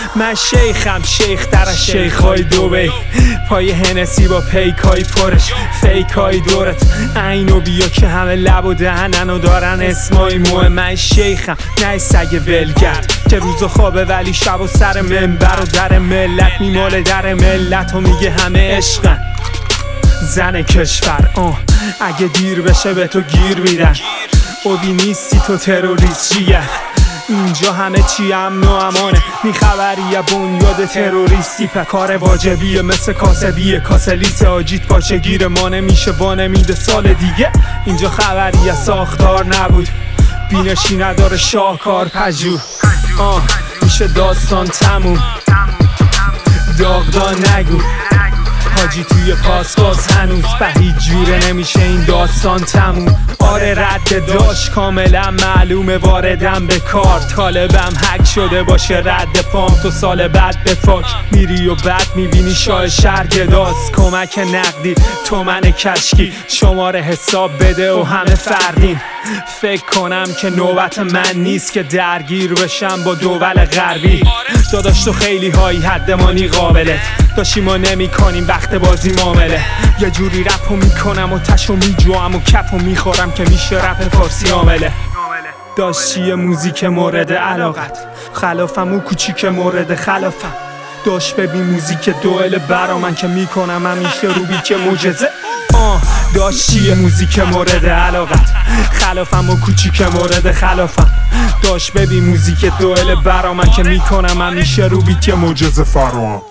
من شیخم، شیخ در از شیخای دوبی، پای هنسی با پیکای پرش، فیکای دورت اینو بیا که همه لب و دهنن و دارن اسمای موه. من شیخم نه سگ ولگرد که روز خوابه ولی شب و سر منبر و در ملت میماله در ملت و میگه همه عشقن. زن کشور اگه دیر بشه به تو گیر میدن، اوبی نیستی تو تروریست جیه، اینجا همه چی امن و امانه، میخبری یا بنیاد تروریستی پکار واجبیه مثل کاسبیه، کاسلیس آجیت باشه گیر ما نمیشه وانه میده سال دیگه. اینجا خبری یا ساختار نبود، بینشی نداره شاهکار پژوه، میشه داستان تموم، داغدان نگو حاجی توی پاسپاس هنوز به هیچ جوره نمیشه این داستان تموم. آره رد داشت کاملا معلومه واردم به کار، طالبم هک شده باشه رد پام تو سال بعد به فاک میری و بعد میبینی شاه شهر گداست، کمک نقدی تومن کشکی شماره حساب بده و همه فردین. فکر کنم که نوبت من نیست که درگیر بشم با دول غربی، داداش تو خیلی هایی حدمانی قابلت داشتی ما نمی کنیم وقت بازی معامله، یه جوری رپو میکنم و تشو میجوام و کپو میخورم که میشه رپ فارسی عامله. داشتی موزیک مورد علاقت خلافم و کوچیک مورد خلافم، داشت ببین موزیک دوئل برا من که میکنم همیشه رو بیک معجزه. داشتی موزیک مورد علاقت خلافم و کوچیک مورد خلافم، داشت ببین موزیک دوئل برا من که میکنم همیشه رو بیت معجزه فرام.